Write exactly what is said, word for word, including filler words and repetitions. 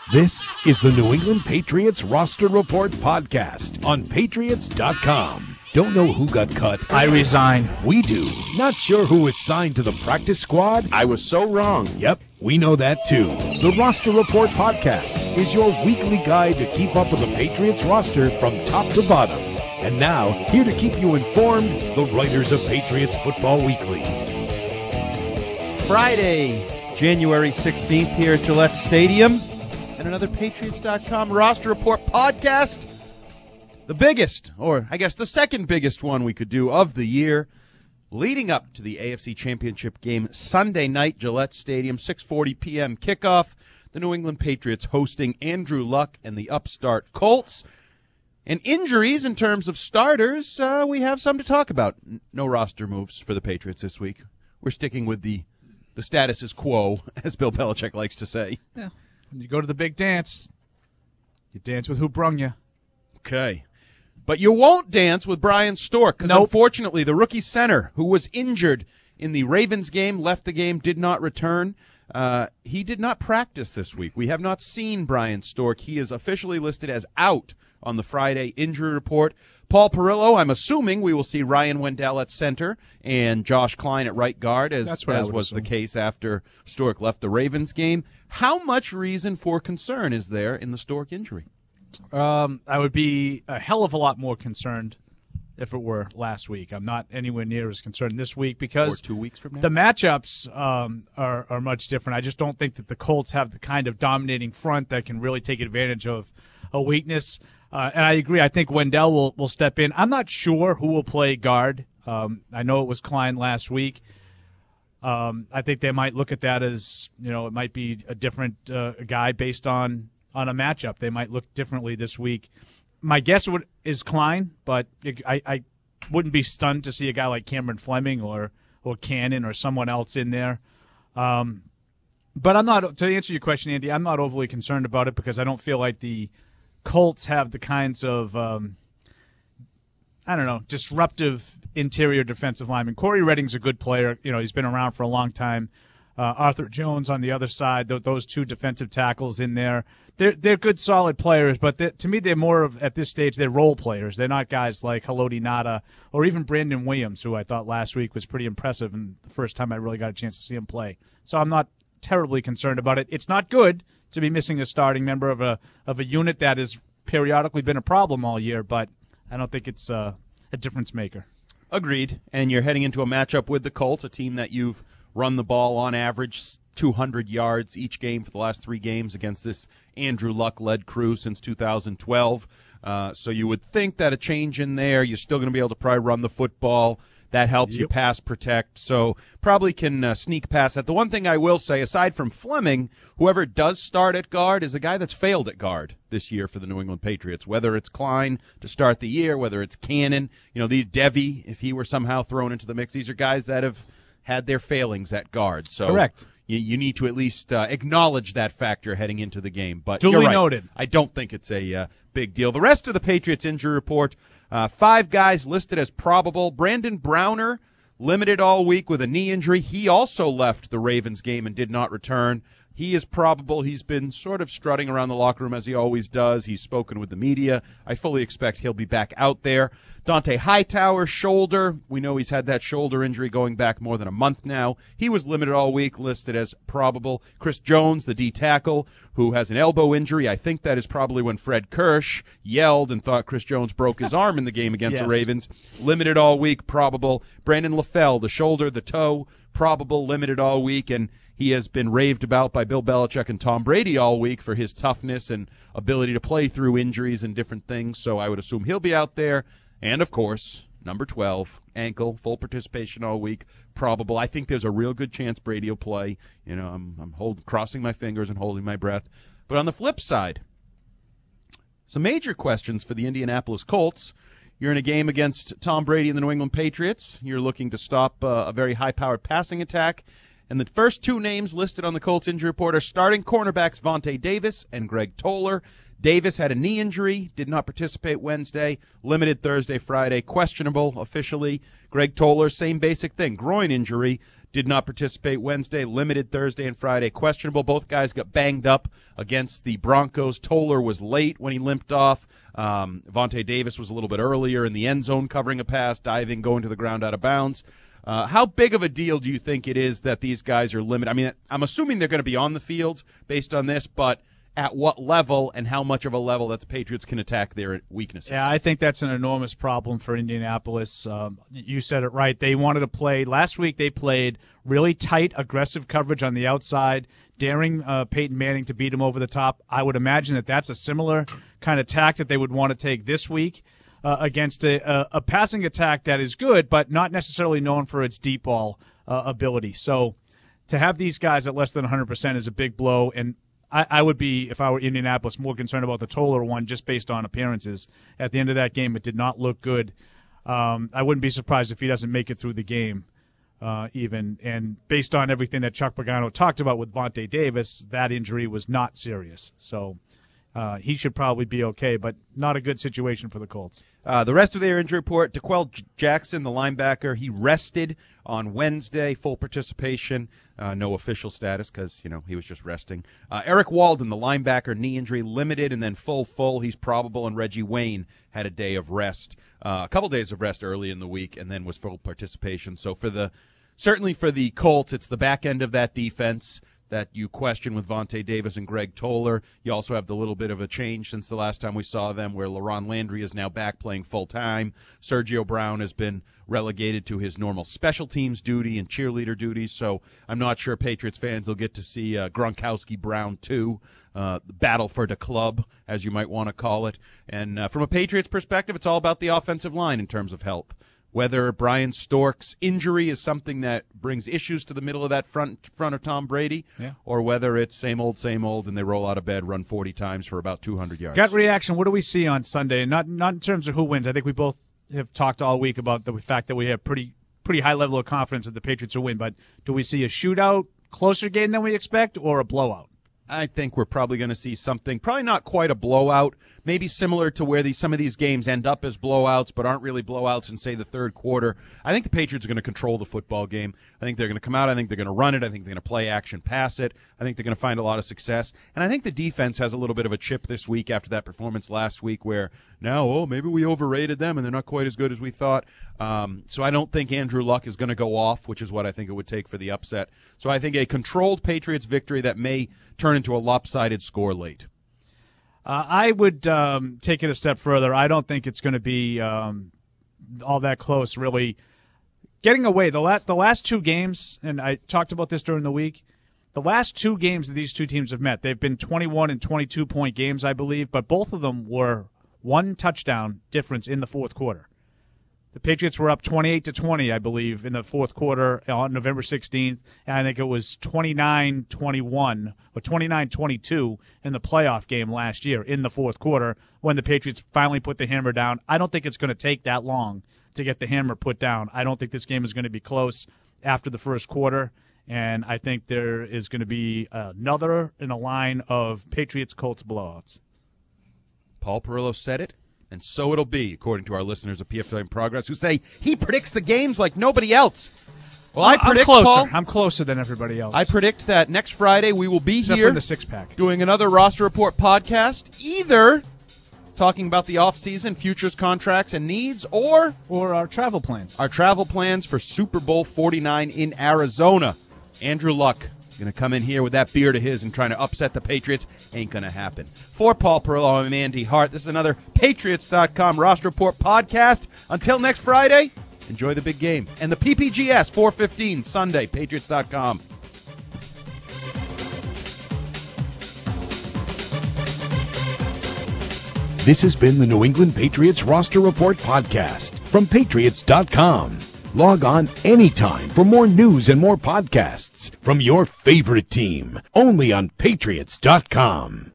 This is the New England Patriots Roster Report podcast on Patriots dot com. Don't know who got cut? I resign. We do. Not sure who was signed to the practice squad? I was so wrong. Yep, we know that too. The Roster Report podcast is your weekly guide to keep up with the Patriots roster from top to bottom. And now, here to keep you informed, the writers of Patriots Football Weekly. Friday, January sixteenth here at Gillette Stadium, and another Patriots dot com Roster Report podcast. The biggest, or I guess the second biggest one we could do of the year, leading up to the A F C Championship game Sunday night, Gillette Stadium, six forty p.m. kickoff. The New England Patriots hosting Andrew Luck and the upstart Colts. And injuries in terms of starters, uh, we have some to talk about. No roster moves for the Patriots this week. We're sticking with the the status is quo, as Bill Belichick likes to say. Yeah. When you go to the big dance, you dance with who brung you. Okay. But you won't dance with Brian Stork, because nope. Unfortunately the rookie center who was injured in the Ravens game, left the game, did not return. Uh, he did not practice this week. We have not seen Brian Stork. He is officially listed as out on the Friday injury report. Paul Perillo, I'm assuming we will see Ryan Wendell at center and Josh Klein at right guard, as, as was assume. the case after Stork left the Ravens game. How much reason for concern is there in the Stork injury? Um, I would be a hell of a lot more concerned if it were last week. I'm not anywhere near as concerned this week because or two weeks from now. the matchups um, are, are much different. I just don't think that the Colts have the kind of dominating front that can really take advantage of a weakness. Uh, and I agree. I think Wendell will, will step in. I'm not sure who will play guard. Um, I know it was Klein last week. Um, I think they might look at that as, you know, it might be a different uh, guy based on, on a matchup. They might look differently this week. My guess would, is Klein, but I, I wouldn't be stunned to see a guy like Cameron Fleming or, or Cannon or someone else in there. Um, but I'm not, to answer your question, Andy, I'm not overly concerned about it because I don't feel like the Colts have the kinds of, um, I don't know, disruptive interior defensive linemen. Corey Redding's a good player. You know, he's been around for a long time. Uh, Arthur Jones on the other side, th- those two defensive tackles in there. They're they're good, solid players, but to me, they're more of, at this stage, they're role players. They're not guys like Haloti Ngata or even Brandon Williams, who I thought last week was pretty impressive and the first time I really got a chance to see him play. So I'm not terribly concerned about it. It's not good to be missing a starting member of a of a unit that has periodically been a problem all year, but I don't think it's uh, a difference maker. Agreed. And you're heading into a matchup with the Colts, a team that you've run the ball on average two hundred yards each game for the last three games against this Andrew Luck-led crew since two thousand twelve. Uh, so you would think that a change in there, you're still going to be able to probably run the football. That helps yep. you pass protect, so probably can uh, sneak past that. The one thing I will say, aside from Fleming, whoever does start at guard is a guy that's failed at guard this year for the New England Patriots, whether it's Klein to start the year, whether it's Cannon, you know, these Devy, if he were somehow thrown into the mix, these are guys that have had their failings at guard. So correct. You, you need to at least uh, acknowledge that factor heading into the game. But duly you're right. noted. I don't think it's a uh, big deal. The rest of the Patriots injury report, uh, five guys listed as probable. Brandon Browner, limited all week with a knee injury. He also left the Ravens game and did not return. He is probable. He's been sort of strutting around the locker room as he always does. He's spoken with the media. I fully expect he'll be back out there. Dante Hightower, shoulder. We know he's had that shoulder injury going back more than a month now. He was limited all week, listed as probable. Chris Jones, the D tackle, who has an elbow injury. I think that is probably when Fred Kirsch yelled and thought Chris Jones broke his arm in the game against yes. the Ravens. Limited all week, probable. Brandon LaFell, the shoulder, the toe, probable, limited all week, and he has been raved about by Bill Belichick and Tom Brady all week for his toughness and ability to play through injuries and different things, so I would assume he'll be out there. And, of course, number twelve, ankle, full participation all week, probable. I think there's a real good chance Brady will play. You know, I'm, I'm hold, crossing my fingers and holding my breath. But on the flip side, some major questions for the Indianapolis Colts. You're in a game against Tom Brady and the New England Patriots. You're looking to stop uh, a very high-powered passing attack. And the first two names listed on the Colts injury report are starting cornerbacks Vontae Davis and Greg Toller. Davis had a knee injury, did not participate Wednesday, limited Thursday, Friday, questionable officially. Greg Toller, same basic thing, groin injury, did not participate Wednesday, limited Thursday and Friday, questionable. Both guys got banged up against the Broncos. Toller was late when he limped off. Um, Vontae Davis was a little bit earlier in the end zone covering a pass, diving, going to the ground out of bounds. Uh, how big of a deal do you think it is that these guys are limited? I mean, I'm assuming they're going to be on the field based on this, but at what level and how much of a level that the Patriots can attack their weaknesses? Yeah, I think that's an enormous problem for Indianapolis. Um, you said it right. They wanted to play. Last week they played really tight, aggressive coverage on the outside, daring uh, Peyton Manning to beat him over the top. I would imagine that that's a similar kind of tack that they would want to take this week uh, against a, a, a passing attack that is good, but not necessarily known for its deep ball uh, ability. So to have these guys at less than one hundred percent is a big blow, and I, I would be, if I were Indianapolis, more concerned about the Toller one just based on appearances. At the end of that game, it did not look good. Um, I wouldn't be surprised if he doesn't make it through the game, uh, even. And based on everything that Chuck Pagano talked about with Vontae Davis, that injury was not serious. So uh, he should probably be okay, but not a good situation for the Colts. Uh, the rest of their injury report, DeQuell J- Jackson, the linebacker, he rested on Wednesday, full participation, uh, no official status because, you know, he was just resting. Uh, Eric Walden, the linebacker, knee injury, limited and then full, full. He's probable, and Reggie Wayne had a day of rest, uh, a couple days of rest early in the week, and then was full participation. So for the, certainly for the Colts, it's the back end of that defense that you question with Vontae Davis and Greg Toller. You also have the little bit of a change since the last time we saw them where LaRon Landry is now back playing full-time. Sergio Brown has been relegated to his normal special teams duty and cheerleader duties, so I'm not sure Patriots fans will get to see uh, Gronkowski Brown two, uh, battle for the club, as you might want to call it. And uh, from a Patriots perspective, it's all about the offensive line in terms of health. Whether Brian Stork's injury is something that brings issues to the middle of that front front of Tom Brady, yeah. or whether it's same old, same old, and they roll out of bed, run forty times for about two hundred yards. Gut reaction, what do we see on Sunday? Not not in terms of who wins. I think we both have talked all week about the fact that we have pretty pretty high level of confidence that the Patriots will win, but do we see a shootout, closer game than we expect, or a blowout? I think we're probably going to see something, probably not quite a blowout, maybe similar to where these some of these games end up as blowouts, but aren't really blowouts in, say, the third quarter. I think the Patriots are going to control the football game. I think they're going to come out. I think they're going to run it. I think they're going to play action, pass it. I think they're going to find a lot of success. And I think the defense has a little bit of a chip this week after that performance last week where now, oh, maybe we overrated them and they're not quite as good as we thought. Um, so I don't think Andrew Luck is going to go off, which is what I think it would take for the upset. So I think a controlled Patriots victory that may turn into a lopsided score late. Uh, I would um, take it a step further. I don't think it's going to be um, all that close, really. Getting away, the, la- the last two games, and I talked about this during the week, the last two games that these two teams have met, they've been twenty-one and twenty-two point games, I believe, but both of them were one touchdown difference in the fourth quarter. The Patriots were up twenty-eight to twenty, I believe, in the fourth quarter on November sixteenth, and I think it was twenty-nine twenty-one or twenty-nine twenty-two in the playoff game last year in the fourth quarter when the Patriots finally put the hammer down. I don't think it's going to take that long to get the hammer put down. I don't think this game is going to be close after the first quarter, and I think there is going to be another in a line of Patriots-Colts blowouts. Paul Perillo said it. And so it'll be, according to our listeners of P F L in Progress, who say he predicts the games like nobody else. Well, I predict, I'm closer. Paul, I'm closer than everybody else. I predict that next Friday we will be Except here for the six-pack. doing another Roster Report podcast, either talking about the offseason, futures contracts and needs, or or our travel plans. Our travel plans for Super Bowl forty-nine in Arizona. Andrew Luck going to come in here with that beard of his and trying to upset the Patriots. Ain't going to happen. For Paul Perillo, I'm Andy Hart. This is another Patriots dot com Roster Report podcast. Until next Friday, enjoy the big game. And the P P G S four fifteen Sunday, Patriots dot com. This has been the New England Patriots Roster Report podcast from Patriots dot com. Log on anytime for more news and more podcasts from your favorite team, only on Patriots dot com.